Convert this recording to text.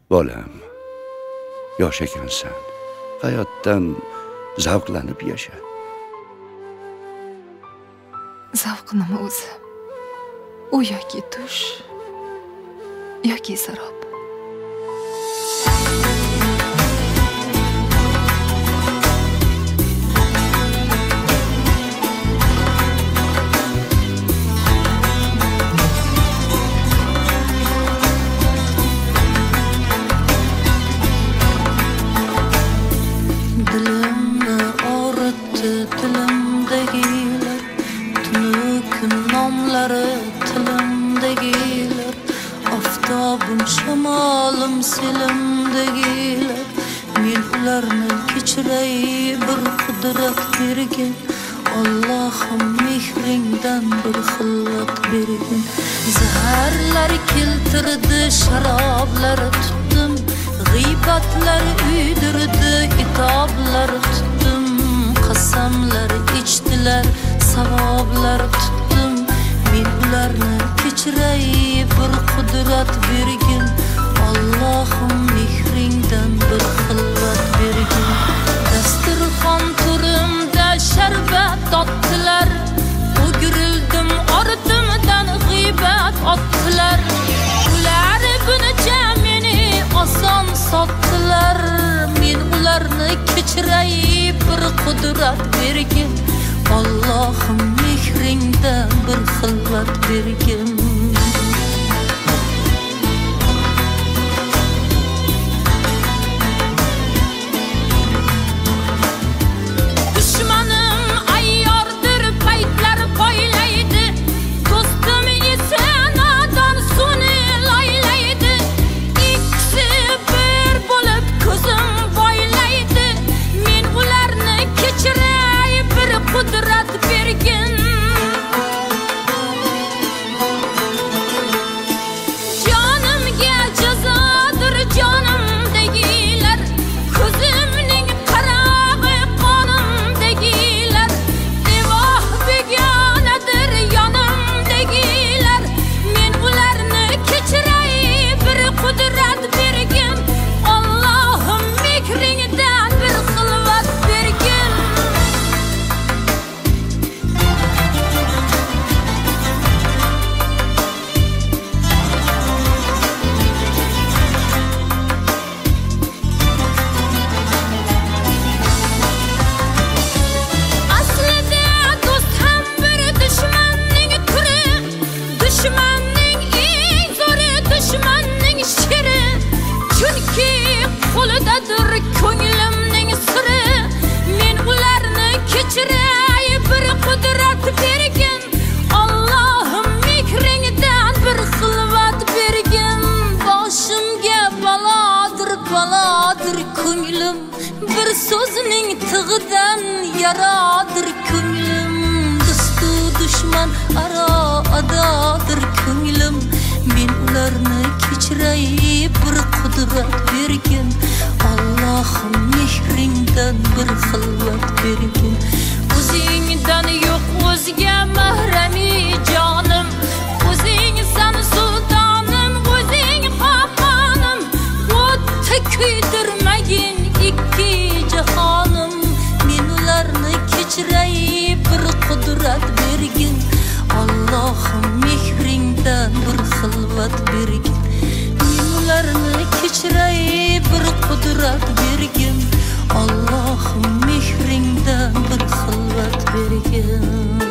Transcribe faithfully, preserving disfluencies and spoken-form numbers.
Bolam, yosh ekansan, hayotdan zavqlanib yasha. Zavq nima o'zi? U yoki tush, yoki sarob. Tilimdegiler, aftabım şamalım selimdegiler. Men ularni kechirey bir qudrat bergin. Allah'ım mehringdan bir xilvat bergin. Zaharlar keltirdi, sharoblar tutdim. G'iybatlar uydirdi, itoblar tutdim. Qasamlar ichdilar, savoblar tutdim. Men ularni kechirey bir qudrat bergin. Allah'ım mehringdan bir xilvat bergin. Dasturxon turimda sharbat otdilar. O'girildim ortimdan g'iybat otdilar. Ular buncha meni oson sotdilar. Men ularni kechirey bir qudrat bergin. Allah'ım mehringdan bir xilvat bergin. Kudrat bergin. Jonimga jazodir jonimdagilar. Ko'zimning qarog'i qonimdagilar. Devoh begonadir yonimdagilar. Men ularni kechiray bir qudrat bergin. Allohim mehringdan bir xilvat bergin. Düşmanning eng zo'ri dushmanning shiri. Chunki qo'lidadir ko'nglimning siri. Men ularni kechiray bir qudrat bergin. Allohim mehringdan bir xilvat bergin. Boshimga balodir balodir ko'nglim. Bir so'zning tig'idan yaradir ko'nglim. Do'stu dushman aro adadir ko'nglim. Men ularni kechiray bir qudrat bergin. Allohim mehringdan bir xilvat bergin. O'zingdan yo'q o'zga mahrami jonim. O'zingsan sultonim, o'zing xoqonim. O'tda kuydirmagin ikki jahonim. Men ularni kechiray bir qudrat bergin. Allohim mehringdan bir xilvat bergin. Men ularni kechiray bir qudrat bergin. Allohim mehringdan bir xilvat bergin.